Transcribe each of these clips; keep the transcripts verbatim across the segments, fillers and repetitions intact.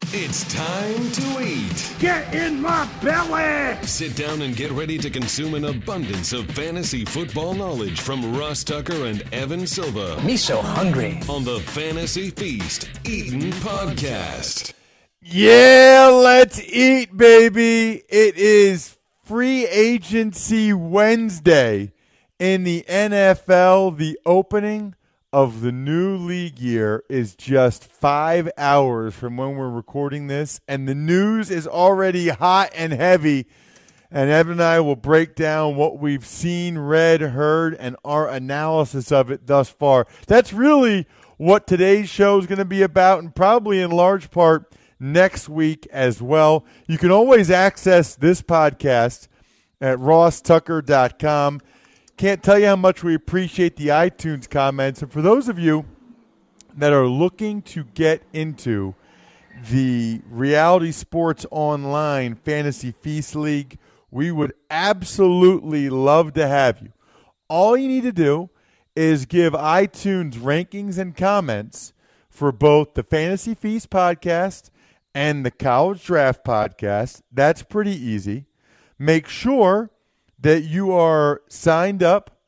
It's time to eat. Get in my belly! Sit down and get ready to consume an abundance of fantasy football knowledge from Ross Tucker and Evan Silva. Me so hungry. On the Fantasy Feast Eatin' Podcast. Yeah, let's eat, baby. It is free agency Wednesday in the N F L. The opening of the new league year is just five hours from when we're recording this, and the news is already hot and heavy. And Evan and I will break down what we've seen, read, heard, and our analysis of it thus far. That's really what today's show is going to be about, and probably in large part next week as well. You can always access this podcast at ross tucker dot com. Can't tell you how much we appreciate the iTunes comments. And for those of you that are looking to get into the Reality Sports Online Fantasy Feast League, we would absolutely love to have you. All you need to do is give iTunes rankings and comments for both the Fantasy Feast podcast and the College Draft podcast. That's pretty easy. Make sure that you are signed up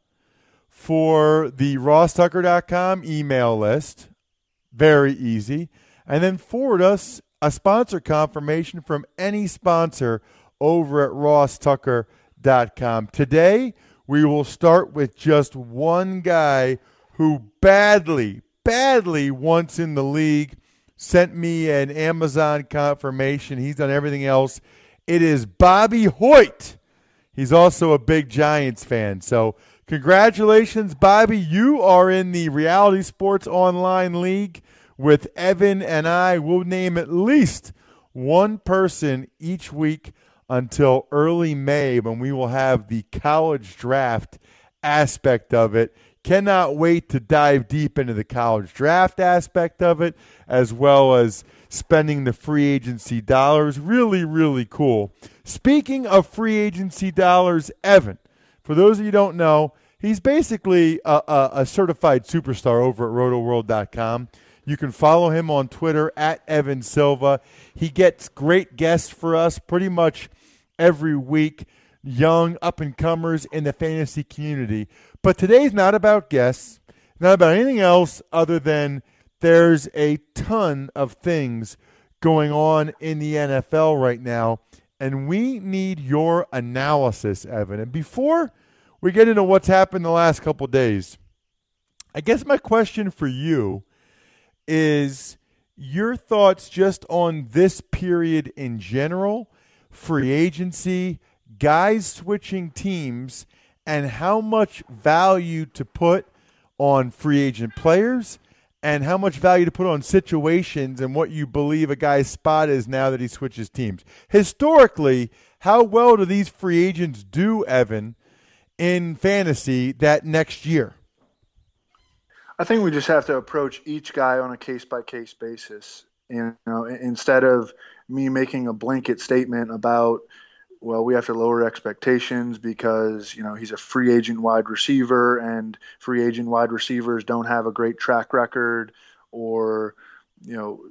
for the ross tucker dot com email list. Very easy. And then forward us a sponsor confirmation from any sponsor over at ross tucker dot com. Today, we will start with just one guy who badly, badly wants in the league. Sent me an Amazon confirmation. He's done everything else. It is Bobby Hoyt. He's also a big Giants fan. So congratulations, Bobby. You are in the Reality Sports Online League with Evan and I. We'll name at least one person each week until early May when we will have the college draft aspect of it. Cannot wait to dive deep into the college draft aspect of it, as well as spending the free agency dollars. Really, really cool. Speaking of free agency dollars, Evan, for those of you who don't know, he's basically a, a, a certified superstar over at roto world dot com. You can follow him on Twitter at Evan Silva. He gets great guests for us pretty much every week, young up-and-comers in the fantasy community. But today's not about guests, not about anything else other than there's a ton of things going on in the N F L right now, and we need your analysis, Evan. And before we get into what's happened the last couple of days, I guess my question for you is your thoughts just on this period in general, free agency, guys switching teams, and how much value to put on free agent players and how much value to put on situations and what you believe a guy's spot is now that he switches teams. Historically, how well do these free agents do, Evan, in fantasy that next year? I think we just have to approach each guy on a case-by-case basis. You know, instead of me making a blanket statement about, well, we have to lower expectations because, you know, he's a free agent wide receiver and free agent wide receivers don't have a great track record, or, you know,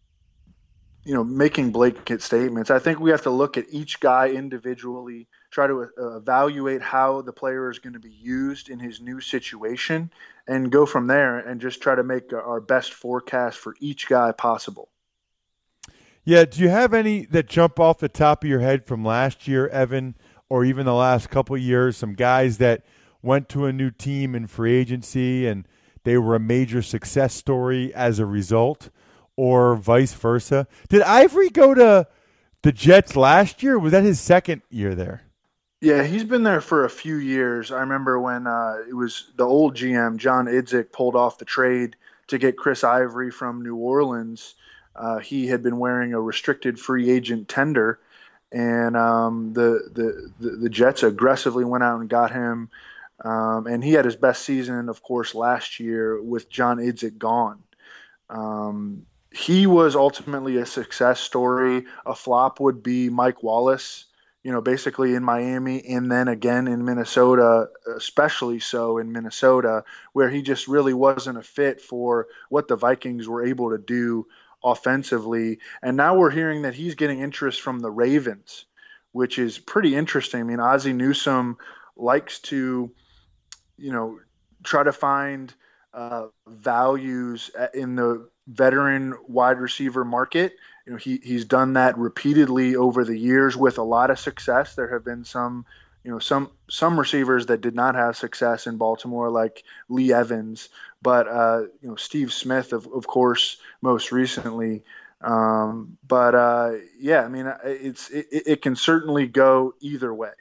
you know, making blanket statements. I think we have to look at each guy individually, try to uh, evaluate how the player is going to be used in his new situation, and go from there and just try to make our best forecast for each guy possible. Yeah, do you have any that jump off the top of your head from last year, Evan, or even the last couple of years, some guys that went to a new team in free agency and they were a major success story as a result, or vice versa? Did Ivory go to the Jets last year? Was that his second year there? Yeah, he's been there for a few years. I remember when uh, it was the old G M, John Idzik, pulled off the trade to get Chris Ivory from New Orleans. Uh, he had been wearing a restricted free agent tender, and um, the, the, the the Jets aggressively went out and got him. Um, and he had his best season, of course, last year with John Idzik gone. Um, he was ultimately a success story. A flop would be Mike Wallace, you know, basically in Miami and then again in Minnesota, especially so in Minnesota, where he just really wasn't a fit for what the Vikings were able to do offensively. And now we're hearing that he's getting interest from the Ravens, which is pretty interesting. I mean, Ozzie Newsome likes to, you know, try to find uh, values in the veteran wide receiver market. You know, he he's done that repeatedly over the years with a lot of success. There have been some, you know, some some receivers that did not have success in Baltimore, like Lee Evans, but uh, you know, Steve Smith, of of course, most recently. Um, but uh, yeah, I mean, it's it, it can certainly go either way.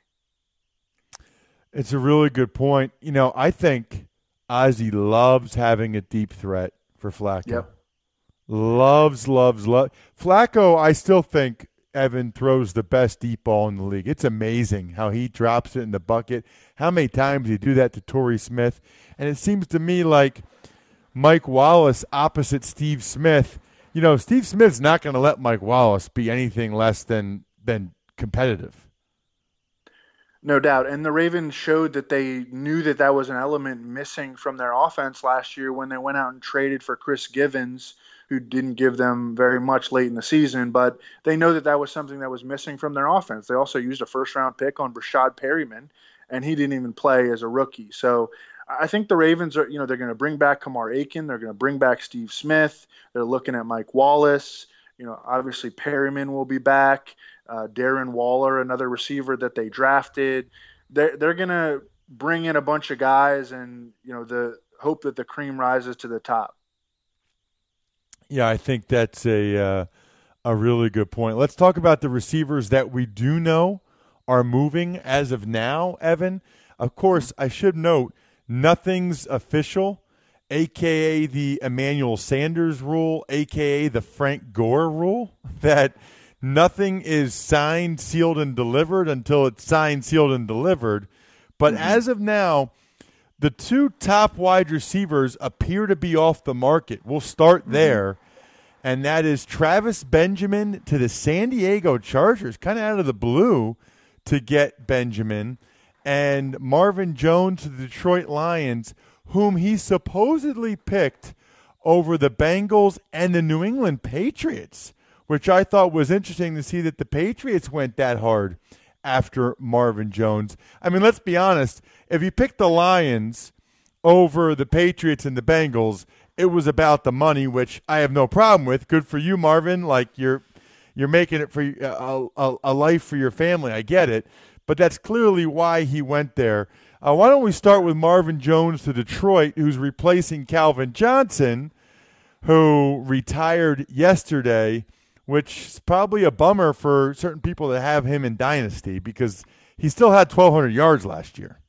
It's a really good point. You know, I think Ozzie loves having a deep threat for Flacco. Yep. Loves, loves, loves. Flacco, I still think Evan throws the best deep ball in the league. It's amazing how he drops it in the bucket, how many times he do that to Torrey Smith. And it seems to me like Mike Wallace opposite Steve Smith. You know, Steve Smith's not going to let Mike Wallace be anything less than than competitive. No doubt. And the Ravens showed that they knew that that was an element missing from their offense last year when they went out and traded for Chris Givens, who didn't give them very much late in the season. But they know that that was something that was missing from their offense. They also used a first-round pick on Rashad Perryman, and he didn't even play as a rookie. So I think the Ravens are, you know, they're going to bring back Kamar Aiken. They're going to bring back Steve Smith. They're looking at Mike Wallace. You know, obviously Perryman will be back. Uh, Darren Waller, another receiver that they drafted. They're, they're going to bring in a bunch of guys and, you know, the hope that the cream rises to the top. Yeah, I think that's a uh, a really good point. Let's talk about the receivers that we do know are moving as of now, Evan. Of course, I should note, nothing's official, a k a the Emmanuel Sanders rule, a k a the Frank Gore rule, that – nothing is signed, sealed, and delivered until it's signed, sealed, and delivered. But mm-hmm. as of now, the two top wide receivers appear to be off the market. We'll start mm-hmm. there, and that is Travis Benjamin to the San Diego Chargers, kind of out of the blue to get Benjamin, and Marvin Jones to the Detroit Lions, whom he supposedly picked over the Bengals and the New England Patriots, which I thought was interesting to see that the Patriots went that hard after Marvin Jones. I mean, let's be honest. If you picked the Lions over the Patriots and the Bengals, it was about the money, which I have no problem with. Good for you, Marvin. Like, you're you're making it for a, a, a life for your family. I get it. But that's clearly why he went there. Uh, why don't we start with Marvin Jones to Detroit, who's replacing Calvin Johnson, who retired yesterday, which is probably a bummer for certain people that have him in Dynasty because he still had twelve hundred yards last year.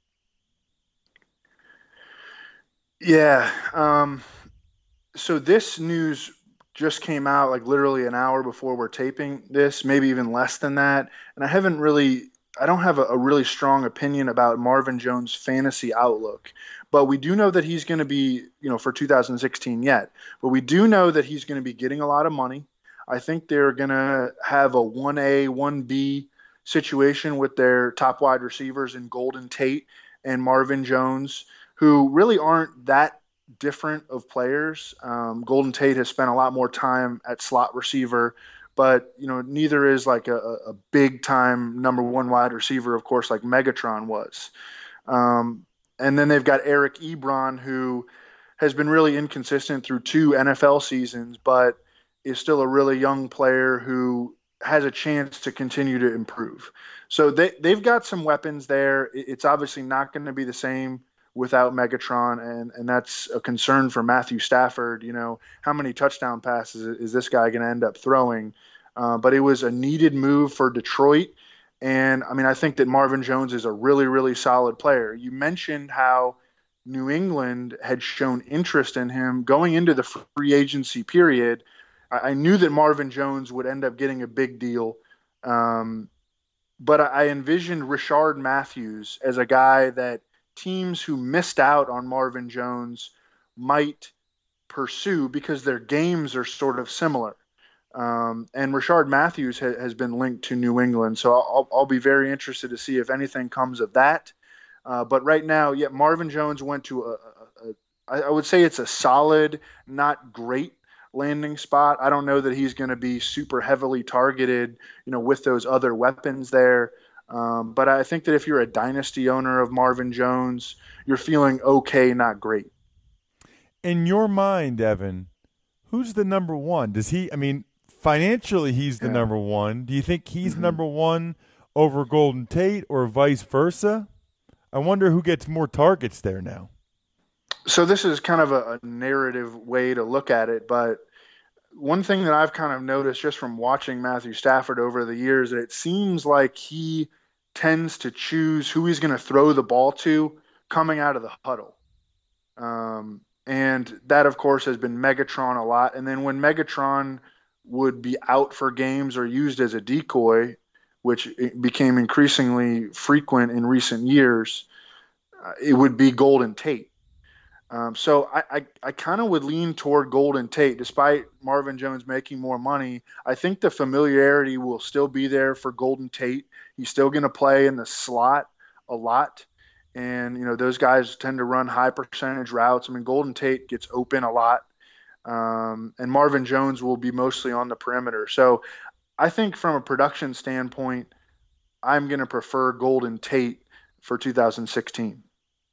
Yeah. Um, so this news just came out like literally an hour before we're taping this, maybe even less than that. And I haven't really – I don't have a, a really strong opinion about Marvin Jones' fantasy outlook. But we do know that he's going to be, you know, for two thousand sixteen yet. But we do know that he's going to be getting a lot of money. I think they're going to have a one A, one B situation with their top wide receivers in Golden Tate and Marvin Jones, who really aren't that different of players. Um, Golden Tate has spent a lot more time at slot receiver, but you know, neither is like a, a big time number one wide receiver, of course, like Megatron was. Um, and then they've got Eric Ebron, who has been really inconsistent through two N F L seasons, but is still a really young player who has a chance to continue to improve. So they, they've got some weapons there. It's obviously not going to be the same without Megatron, and, and that's a concern for Matthew Stafford. You know, how many touchdown passes is this guy going to end up throwing? Uh, but it was a needed move for Detroit. And, I mean, I think that Marvin Jones is a really, really solid player. You mentioned how New England had shown interest in him going into the free agency period. I knew that Marvin Jones would end up getting a big deal, um, but I envisioned Rishard Matthews as a guy that teams who missed out on Marvin Jones might pursue because their games are sort of similar. Um, and Rishard Matthews ha- has been linked to New England, so I'll, I'll be very interested to see if anything comes of that. Uh, but right now, yeah, Marvin Jones went to a, a, a – I would say it's a solid, not great landing spot. I don't know that he's going to be super heavily targeted, you know, with those other weapons there. Um, but I think that if you're a dynasty owner of Marvin Jones, you're feeling okay, not great. In your mind, Evan, who's the number one? Does he, I mean, financially he's the yeah. number one. Do you think he's mm-hmm. number one over Golden Tate or vice versa? I wonder who gets more targets there now. So this is kind of a, a narrative way to look at it, but one thing that I've kind of noticed just from watching Matthew Stafford over the years, that it seems like he tends to choose who he's going to throw the ball to coming out of the huddle. Um, and that, of course, has been Megatron a lot. And then when Megatron would be out for games or used as a decoy, which became increasingly frequent in recent years, uh, it would be Golden Tate. Um, so I, I, I kind of would lean toward Golden Tate. Despite Marvin Jones making more money, I think the familiarity will still be there for Golden Tate. He's still going to play in the slot a lot. And, you know, those guys tend to run high percentage routes. I mean, Golden Tate gets open a lot. Um, and Marvin Jones will be mostly on the perimeter. So I think from a production standpoint, I'm going to prefer Golden Tate for two thousand sixteen.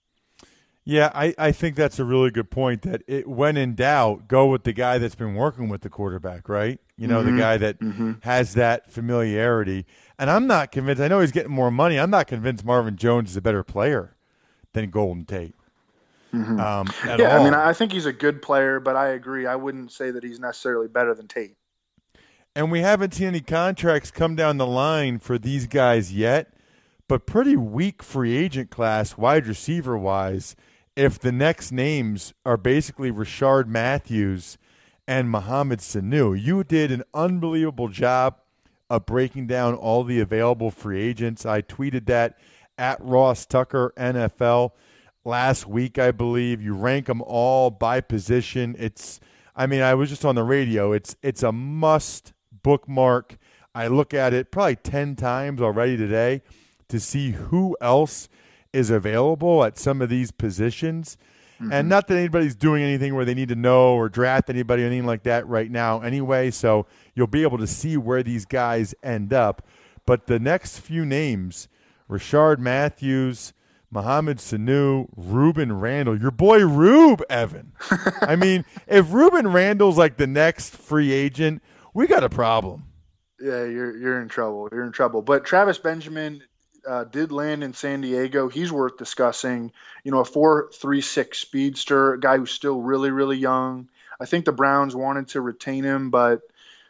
Yeah, I, I think that's a really good point, that it, when in doubt, go with the guy that's been working with the quarterback, right? You know, mm-hmm. the guy that mm-hmm. has that familiarity. And I'm not convinced. I know he's getting more money. I'm not convinced Marvin Jones is a better player than Golden Tate. Mm-hmm. Um, yeah, all. I mean, I think he's a good player, but I agree. I wouldn't say that he's necessarily better than Tate. And we haven't seen any contracts come down the line for these guys yet, but pretty weak free agent class, wide receiver-wise, if the next names are basically Rashard Matthews and Mohamed Sanu. You did an unbelievable job of breaking down all the available free agents. I tweeted that at Ross Tucker N F L last week, I believe. You rank them all by position. It's, I mean, I was just on the radio. It's it's a must bookmark. I look at it probably ten times already today to see who else is available at some of these positions. Mm-hmm. And not that anybody's doing anything where they need to know or draft anybody or anything like that right now anyway, so you'll be able to see where these guys end up. But the next few names, Rashard Matthews, Mohamed Sanu, Ruben Randall, your boy Rube, Evan. I mean, if Ruben Randall's like the next free agent, we got a problem. Yeah, you're you're in trouble. You're in trouble. But Travis Benjamin Uh, did land in San Diego. He's worth discussing. You know, a four three six speedster, a guy who's still really, really young. I think the Browns wanted to retain him, but,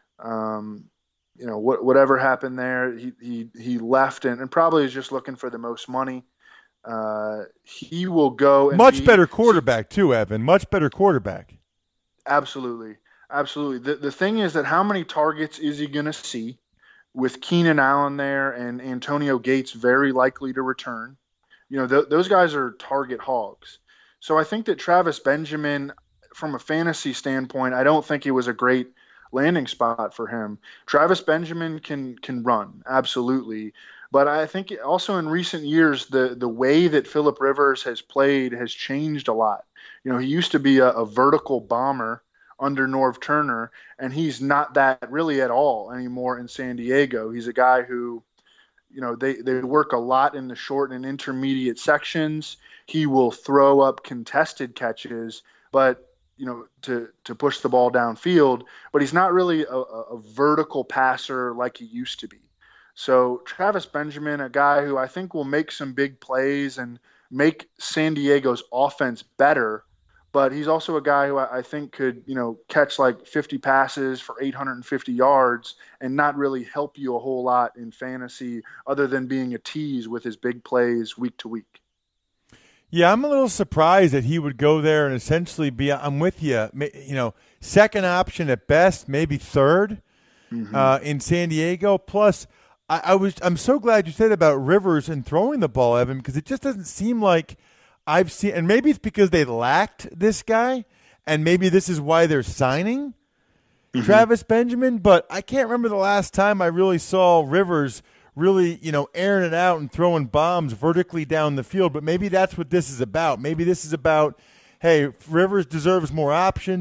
um, you know, what, whatever happened there, he he, he left and, and probably is just looking for the most money. Uh, he will go. And Much be, better quarterback, too, Evan. Much better quarterback. Absolutely. Absolutely. The, the thing is that how many targets is he going to see? With Keenan Allen there and Antonio Gates very likely to return, you know, th- those guys are target hogs. So I think that Travis Benjamin, from a fantasy standpoint, I don't think it was a great landing spot for him. Travis Benjamin can can run, absolutely. But I think also in recent years, the, the way that Phillip Rivers has played has changed a lot. You know, he used to be a, a vertical bomber under Norv Turner, and he's not that really at all anymore in San Diego. He's a guy who, you know, they, they work a lot in the short and intermediate sections. He will throw up contested catches, but, you know, to, to push the ball downfield, but he's not really a, a vertical passer like he used to be. So Travis Benjamin, a guy who I think will make some big plays and make San Diego's offense better, but he's also a guy who I think could, you know, catch like fifty passes for eight hundred fifty yards and not really help you a whole lot in fantasy other than being a tease with his big plays week to week. Yeah, I'm a little surprised that he would go there and essentially be, I'm with you, you know, second option at best, maybe third mm-hmm. uh, in San Diego. Plus, I, I was, I'm so glad you said about Rivers and throwing the ball, Evan, because it just doesn't seem like I've seen, and maybe it's because they lacked this guy, and maybe this is why they're signing mm-hmm. Travis Benjamin, but I can't remember the last time I really saw Rivers really, you know, airing it out and throwing bombs vertically down the field, but maybe that's what this is about. Maybe this is about, hey, Rivers deserves more options.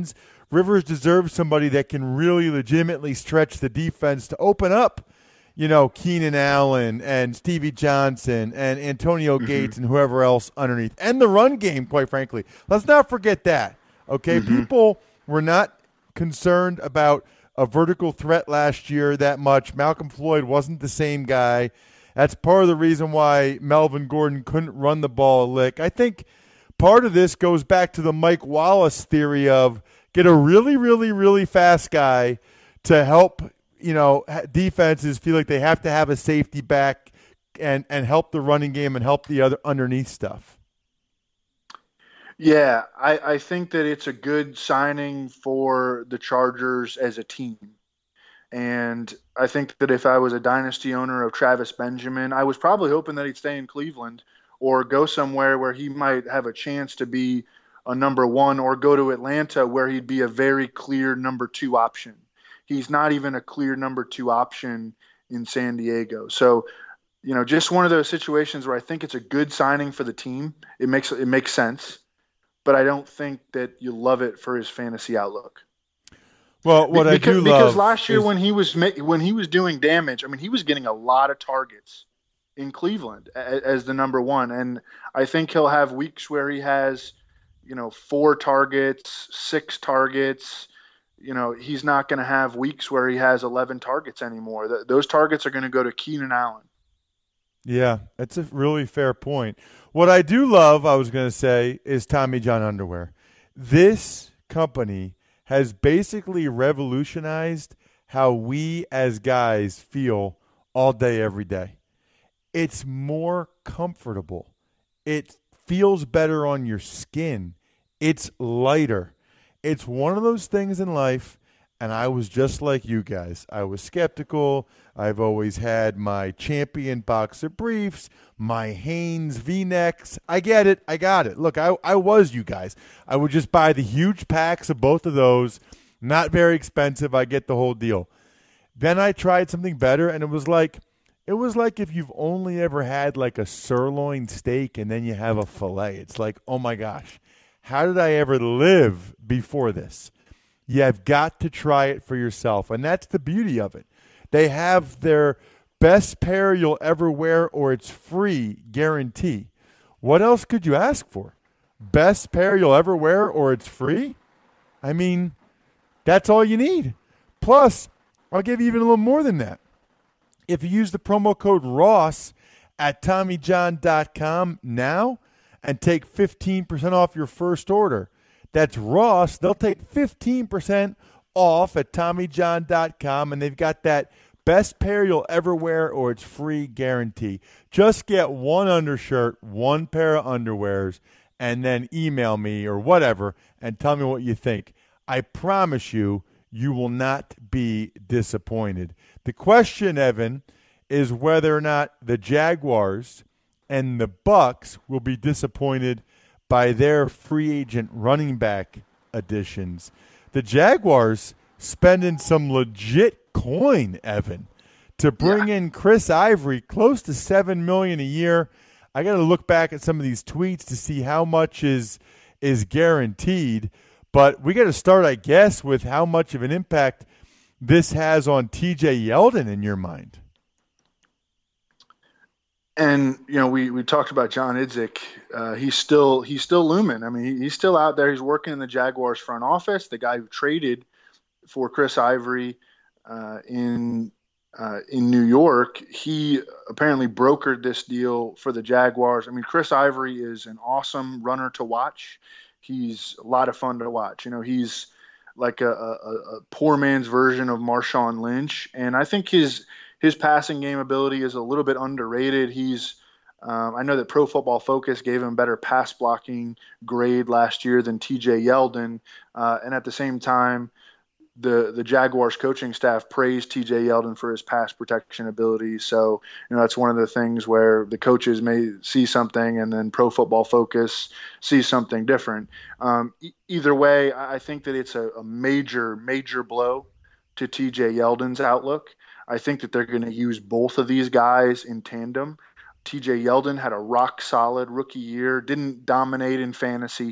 Rivers deserves somebody that can really legitimately stretch the defense to open up, you know, Keenan Allen and Stevie Johnson and Antonio mm-hmm. Gates and whoever else underneath. And the run game, quite frankly. Let's not forget that, okay? Mm-hmm. People were not concerned about a vertical threat last year that much. Malcolm Floyd wasn't the same guy. That's part of the reason why Melvin Gordon couldn't run the ball a lick. I think part of this goes back to the Mike Wallace theory of get a really, really, really fast guy to help, you know, defenses feel like they have to have a safety back and, and help the running game and help the other underneath stuff. Yeah, I, I think that it's a good signing for the Chargers as a team. And I think that if I was a dynasty owner of Travis Benjamin, I was probably hoping that he'd stay in Cleveland or go somewhere where he might have a chance to be a number one, or go to Atlanta where he'd be a very clear number two option. He's not even a clear number two option in San Diego. So, you know, just one of those situations where I think it's a good signing for the team. It makes it makes sense, but I don't think that you love it for his fantasy outlook. Well, what because, I do because love last year is, when he was when he was doing damage, I mean, he was getting a lot of targets in Cleveland as, as the number one, and I think he'll have weeks where he has, you know, four targets, six targets. You know, he's not going to have weeks where he has eleven targets anymore. Th- those targets are going to go to Keenan Allen. Yeah, that's a really fair point. What I do love, I was going to say, is Tommy John Underwear. This company has basically revolutionized how we as guys feel all day, every day. It's more comfortable. It feels better on your skin. It's lighter. It's one of those things in life, and I was just like you guys. I was skeptical. I've always had my Champion boxer briefs, my Hanes V-necks. I get it. I got it. Look, I, I was you guys. I would just buy the huge packs of both of those. Not very expensive. I get the whole deal. Then I tried something better, and it was like it was like if you've only ever had like a sirloin steak and then you have a filet. It's like, oh my gosh, how did I ever live before this? You've got to try it for yourself, and that's the beauty of it. They have their best pair you'll ever wear or it's free guarantee. What else could you ask for? Best pair you'll ever wear or it's free? I mean, that's all you need. Plus, I'll give you even a little more than that. If you use the promo code Ross at Tommy John dot com now and take fifteen percent off your first order, that's Ross. They'll take fifteen percent off at Tommy John dot com, and they've got that best pair you'll ever wear or it's free guarantee. Just get one undershirt, one pair of underwears, and then email me or whatever and tell me what you think. I promise you, you will not be disappointed. The question, Evan, is whether or not the Jaguars and the Bucks will be disappointed by their free agent running back additions. The Jaguars spending some legit coin, Evan, to bring yeah. in Chris Ivory, close to seven million dollars a year. I got to look back at some of these tweets to see how much is is guaranteed. But we got to start, I guess, with how much of an impact this has on T J Yeldon in your mind. And, you know, we, we talked about John Idzik. Uh, he's still he's still looming. I mean, he, he's still out there. He's working in the Jaguars front office. The guy who traded for Chris Ivory uh, in uh, in New York, he apparently brokered this deal for the Jaguars. I mean, Chris Ivory is an awesome runner to watch. He's a lot of fun to watch. You know, he's like a, a, a poor man's version of Marshawn Lynch, and I think his his passing game ability is a little bit underrated. He's um, I know that Pro Football Focus gave him better pass blocking grade last year than T J Yeldon, uh, and at the same time, the the Jaguars coaching staff praised T J Yeldon for his pass protection ability. So, you know, that's one of the things where the coaches may see something and then Pro Football Focus sees something different. Um, e- either way, I think that it's a, a major, major blow to T J Yeldon's outlook. I think that they're going to use both of these guys in tandem. T J Yeldon had a rock solid rookie year, didn't dominate in fantasy,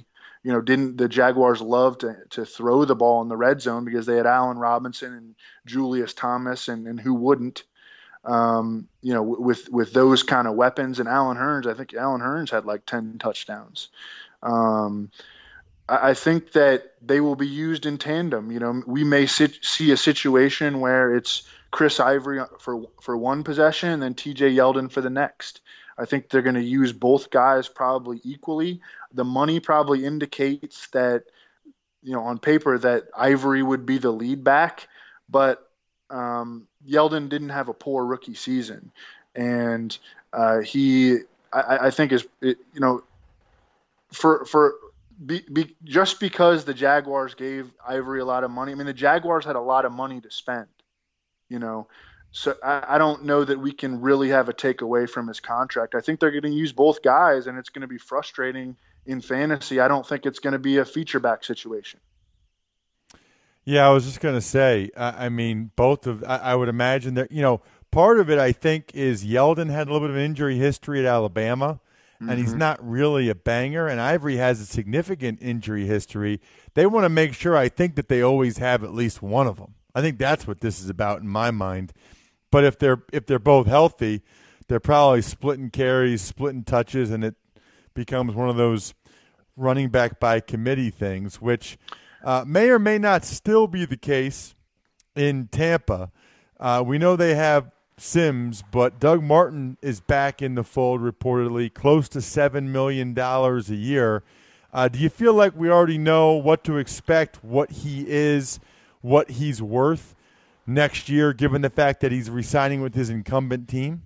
you know, didn't the Jaguars love to, to throw the ball in the red zone because they had Allen Robinson and Julius Thomas, and, and who wouldn't, um, you know, with, with those kind of weapons. And Allen Hurns, I think Allen Hurns had like ten touchdowns. Um, I, I think that they will be used in tandem. You know, we may sit, see a situation where it's Chris Ivory for, for one possession and then T J Yeldon for the next. I think they're going to use both guys probably equally. The money probably indicates that, you know, on paper that Ivory would be the lead back, but um, Yeldon didn't have a poor rookie season. And uh, he, I, I think is, it, you know, for, for be, be, just because the Jaguars gave Ivory a lot of money, I mean, the Jaguars had a lot of money to spend, you know, So I, I don't know that we can really have a takeaway from his contract. I think they're going to use both guys, and it's going to be frustrating in fantasy. I don't think it's going to be a feature back situation. Yeah, I was just going to say, I, I mean, both of, I, I would imagine that, you know, part of it I think is Yeldon had a little bit of injury history at Alabama, and mm-hmm. he's not really a banger, and Ivory has a significant injury history. They want to make sure, I think, that they always have at least one of them. I think that's what this is about in my mind. But if they're if they're both healthy, they're probably splitting carries, splitting touches, and it becomes one of those running back by committee things, which uh, may or may not still be the case in Tampa. Uh, we know they have Sims, but Doug Martin is back in the fold reportedly, close to seven million dollars a year. Uh, do you feel like we already know what to expect, what he is, what he's worth next year, given the fact that he's re-signing with his incumbent team?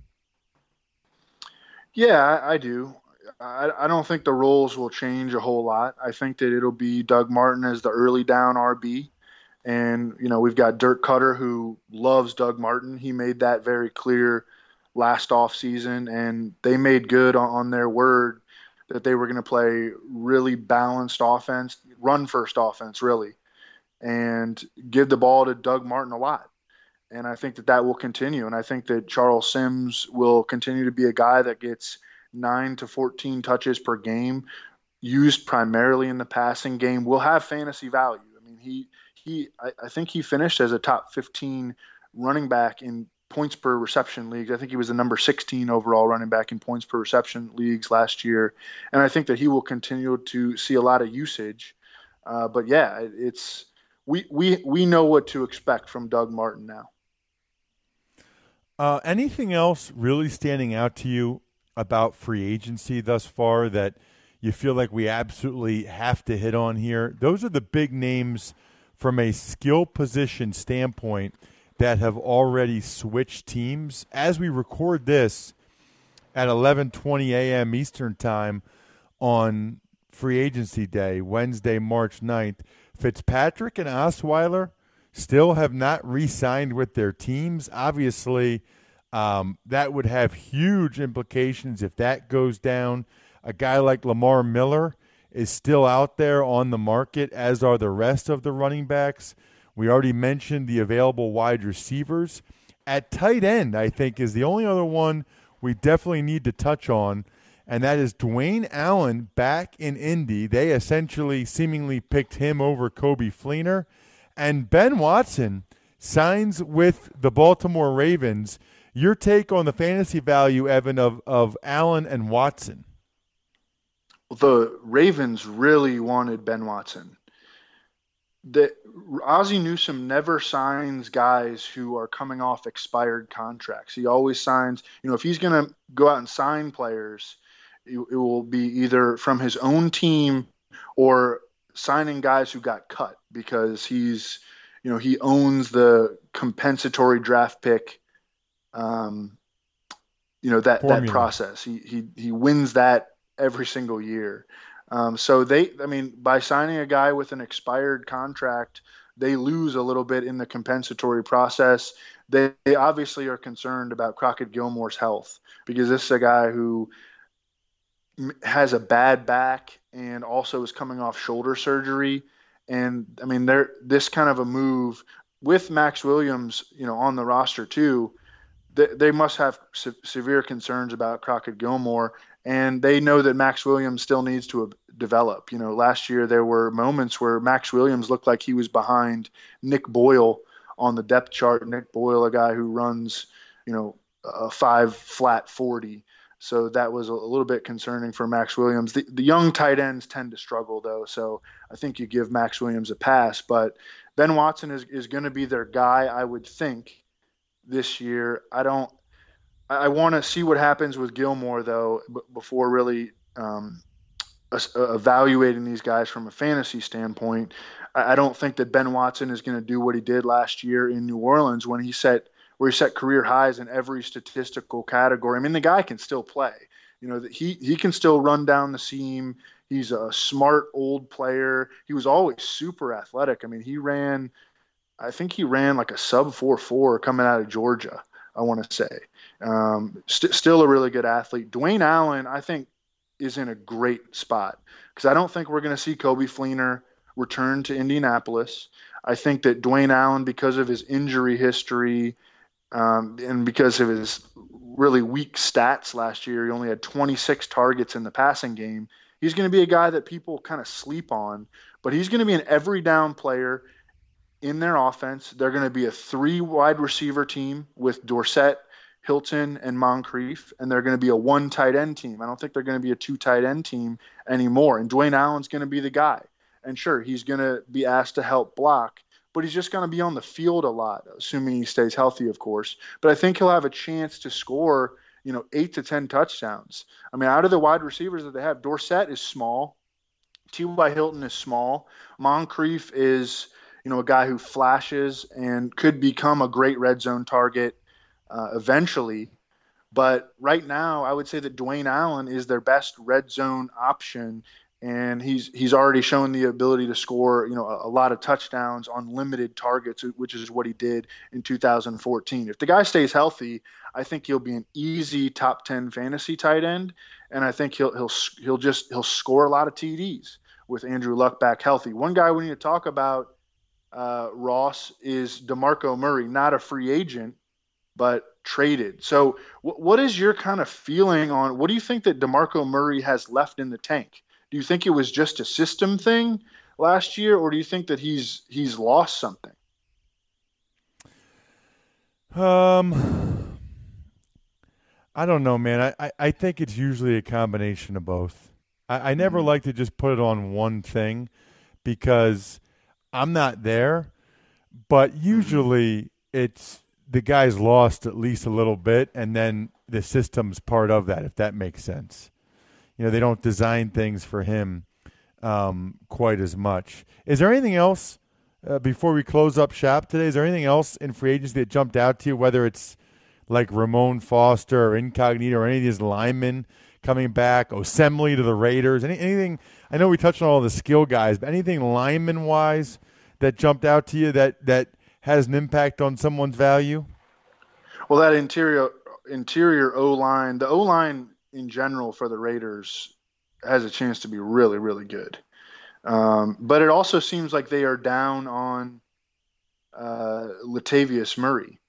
Yeah, I, I do. I, I don't think the roles will change a whole lot. I think that it'll be Doug Martin as the early down R B. And, you know, we've got Dirk Cutter, who loves Doug Martin. He made that very clear last offseason, and they made good on, on their word that they were going to play really balanced offense, run-first offense, really, and give the ball to Doug Martin a lot. And I think that that will continue. And I think that Charles Sims will continue to be a guy that gets nine to fourteen touches per game, used primarily in the passing game, will have fantasy value. I mean, he, he, I, I think he finished as a top fifteen running back in points per reception leagues. I think he was the number sixteen overall running back in points per reception leagues last year. And I think that he will continue to see a lot of usage. Uh, but yeah, it, it's, we, we, we know what to expect from Doug Martin now. Uh, anything else really standing out to you about free agency thus far that you feel like we absolutely have to hit on here? Those are the big names from a skill position standpoint that have already switched teams. As we record this at eleven twenty a.m. Eastern Time on free agency day, Wednesday, March ninth, Fitzpatrick and Osweiler still have not re-signed with their teams. Obviously, um, that would have huge implications if that goes down. A guy like Lamar Miller is still out there on the market, as are the rest of the running backs. We already mentioned the available wide receivers. At tight end, I think, is the only other one we definitely need to touch on, and that is Dwayne Allen back in Indy. They essentially seemingly picked him over Coby Fleener. And Ben Watson signs with the Baltimore Ravens. Your take on the fantasy value, Evan, of, of Allen and Watson? The Ravens really wanted Ben Watson. The, Ozzie Newsome never signs guys who are coming off expired contracts. He always signs, you know, if he's going to go out and sign players, it, it will be either from his own team or signing guys who got cut because he's, you know, he owns the compensatory draft pick, um, you know, that, Formula. that process. He, he, he wins that every single year. Um, so they, I mean, by signing a guy with an expired contract, they lose a little bit in the compensatory process. They, they obviously are concerned about Crockett Gilmore's health because this is a guy who has a bad back and also is coming off shoulder surgery. And I mean, they're this kind of a move with Max Williams, you know, on the roster too. They, they must have se- severe concerns about Crockett Gilmore, and they know that Max Williams still needs to develop. You know, last year there were moments where Max Williams looked like he was behind Nick Boyle on the depth chart. Nick Boyle, a guy who runs, you know, a five flat forty. So that was a little bit concerning for Max Williams. The, the young tight ends tend to struggle, though, so I think you give Max Williams a pass. But Ben Watson is, is going to be their guy, I would think, this year. I don't – I want to see what happens with Gilmore, though, b- before really um, uh, evaluating these guys from a fantasy standpoint. I, I don't think that Ben Watson is going to do what he did last year in New Orleans when he set – where he set career highs in every statistical category. I mean, the guy can still play. You know, he he can still run down the seam. He's a smart old player. He was always super athletic. I mean, he ran, I think he ran like a sub four four coming out of Georgia, I want to say. Um, st- still a really good athlete. Dwayne Allen, I think, is in a great spot because I don't think we're going to see Coby Fleener return to Indianapolis. I think that Dwayne Allen, because of his injury history, Um, and because of his really weak stats last year, he only had twenty-six targets in the passing game. He's going to be a guy that people kind of sleep on, but he's going to be an every down player in their offense. They're going to be a three wide receiver team with Dorsett, Hilton, and Moncrief, and they're going to be a one tight end team. I don't think they're going to be a two tight end team anymore. And Dwayne Allen's going to be the guy. And sure, he's going to be asked to help block, but he's just going to be on the field a lot, assuming he stays healthy, of course. But I think he'll have a chance to score, you know, eight to ten touchdowns. I mean, out of the wide receivers that they have, Dorsett is small. T Y. Hilton is small. Moncrief is, you know, a guy who flashes and could become a great red zone target uh, eventually. But right now, I would say that Dwayne Allen is their best red zone option. And he's he's already shown the ability to score, you know, a, a lot of touchdowns on limited targets, which is what he did in two thousand fourteen. If the guy stays healthy, I think he'll be an easy top ten fantasy tight end, and I think he'll he'll he'll just he'll score a lot of T Ds with Andrew Luck back healthy. One guy we need to talk about, uh, Ross, is DeMarco Murray, not a free agent, but traded. So, w- what is your kind of feeling on what do you think that DeMarco Murray has left in the tank? Do you think it was just a system thing last year, or do you think that he's he's lost something? Um, I don't know, man. I, I, I think it's usually a combination of both. I, I never mm-hmm. like to just put it on one thing because I'm not there, but usually mm-hmm. it's the guy's lost at least a little bit, and then the system's part of that, if that makes sense. You know, they don't design things for him um, quite as much. Is there anything else uh, before we close up shop today? Is there anything else in free agency that jumped out to you, whether it's like Ramon Foster or Incognito or any of these linemen coming back, Osemele to the Raiders, any, anything? I know we touched on all the skill guys, but anything lineman-wise that jumped out to you that, that has an impact on someone's value? Well, that interior interior O-line, the O-line in general for the Raiders has a chance to be really, really good. Um, but it also seems like they are down on uh, Latavius Murray,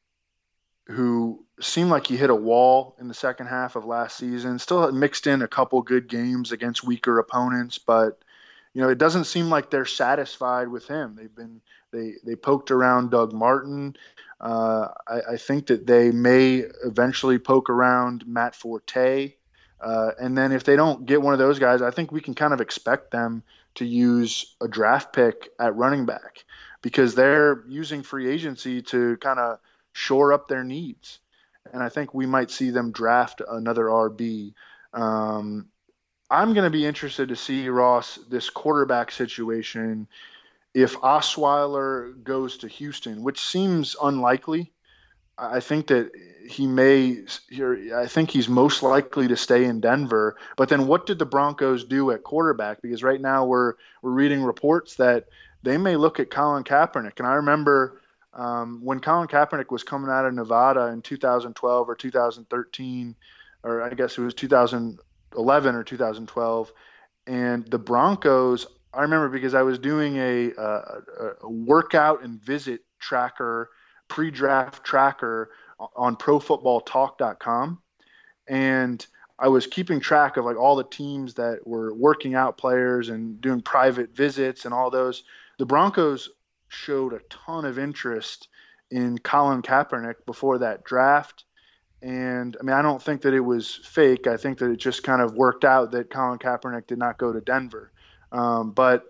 who seemed like he hit a wall in the second half of last season. Still mixed in a couple good games against weaker opponents, but you know, it doesn't seem like they're satisfied with him. They've been they they poked around Doug Martin. Uh, I, I think that they may eventually poke around Matt Forte. Uh, and then if they don't get one of those guys, I think we can kind of expect them to use a draft pick at running back because they're using free agency to kind of shore up their needs. And I think we might see them draft another R B. Um, I'm going to be interested to see, Ross, this quarterback situation. If Osweiler goes to Houston, which seems unlikely, I think that he may – I think he's most likely to stay in Denver. But then what did the Broncos do at quarterback? Because right now we're we're reading reports that they may look at Colin Kaepernick. And I remember um, when Colin Kaepernick was coming out of Nevada in two thousand twelve or two thousand thirteen, or I guess it was two thousand eleven or two thousand twelve, and the Broncos – I remember because I was doing a, a, a workout and visit tracker, pre-draft tracker on pro football talk dot com. And I was keeping track of like all the teams that were working out players and doing private visits and all those. The Broncos showed a ton of interest in Colin Kaepernick before that draft. And I mean, I don't think that it was fake. I think that it just kind of worked out that Colin Kaepernick did not go to Denver. Um, but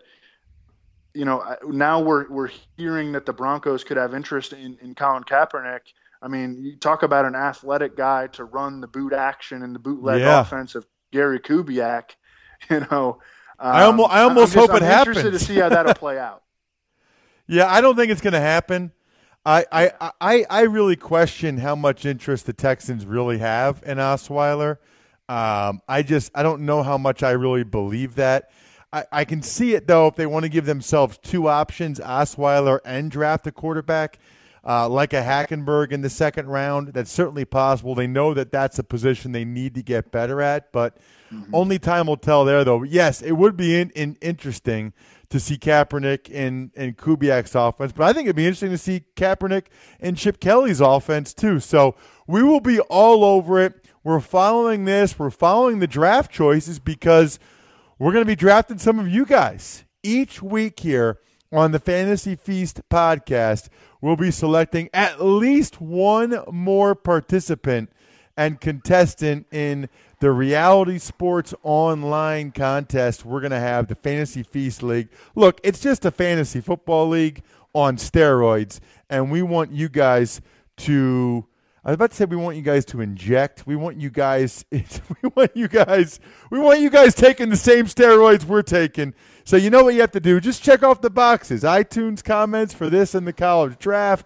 you know, now we're we're hearing that the Broncos could have interest in, in Colin Kaepernick. I mean, you talk about an athletic guy to run the boot action and the bootleg yeah. offense of Gary Kubiak. You know, um, I almost I almost I'm just, hope it I'm happens. Interested to see how that'll play out. Yeah, I don't think it's going to happen. I, I, I, I really question how much interest the Texans really have in Osweiler. Um, I just I don't know how much I really believe that. I, I can see it, though, if they want to give themselves two options, Osweiler and draft a quarterback, uh, like a Hackenberg in the second round. That's certainly possible. They know that that's a position they need to get better at, but mm-hmm. only time will tell there, though. Yes, it would be in, in interesting to see Kaepernick in, in Kubiak's offense, but I think it'd be interesting to see Kaepernick in Chip Kelly's offense, too. So we will be all over it. We're following this. We're following the draft choices because – we're going to be drafting some of you guys. Each week here on the Fantasy Feast podcast, we'll be selecting at least one more participant and contestant in the Reality Sports Online contest. We're going to have the Fantasy Feast League. Look, it's just a fantasy football league on steroids, and we want you guys to – I was about to say we want you guys to inject. We want you guys – we want you guys – we want you guys taking the same steroids we're taking. So you know what you have to do. Just check off the boxes. iTunes comments for this and the college draft.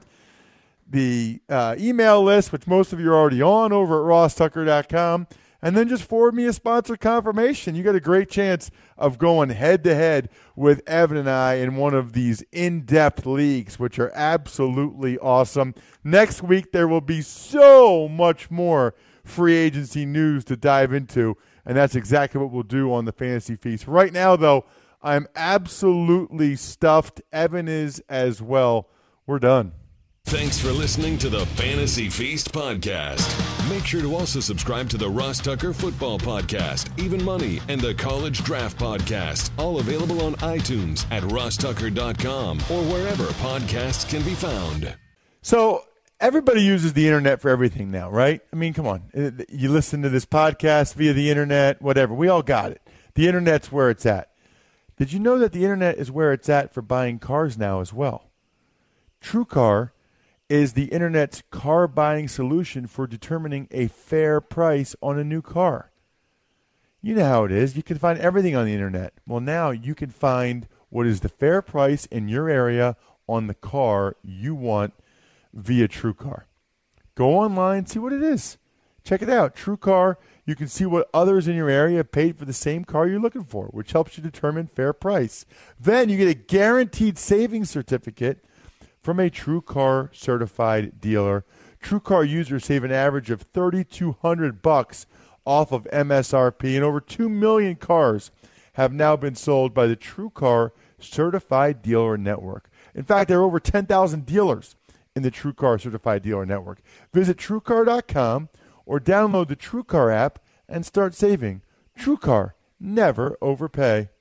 The uh, email list, which most of you are already on over at ross tucker dot com. And then just forward me a sponsor confirmation. You got a great chance of going head-to-head with Evan and I in one of these in-depth leagues, which are absolutely awesome. Next week, there will be so much more free agency news to dive into, and that's exactly what we'll do on the Fantasy Feast. Right now, though, I'm absolutely stuffed. Evan is as well. We're done. Thanks for listening to the Fantasy Feast podcast. Make sure to also subscribe to the Ross Tucker Football Podcast, Even Money, and the College Draft Podcast, all available on iTunes at ross tucker dot com or wherever podcasts can be found. So everybody uses the internet for everything now, right? I mean, come on. You listen to this podcast via the internet, whatever. We all got it. The internet's where it's at. Did you know that the internet is where it's at for buying cars now as well? TrueCar is the internet's car buying solution for determining a fair price on a new car. You know how it is. You can find everything on the internet. Well, now you can find what is the fair price in your area on the car you want via TrueCar. Go online, see what it is. Check it out. TrueCar, you can see what others in your area paid for the same car you're looking for, which helps you determine fair price. Then you get a guaranteed savings certificate from a TrueCar certified dealer. TrueCar users save an average of three thousand two hundred bucks off of M S R P, and over two million cars have now been sold by the TrueCar certified dealer network. In fact, there are over ten thousand dealers in the TrueCar certified dealer network. Visit true car dot com or download the TrueCar app and start saving. TrueCar, never overpay.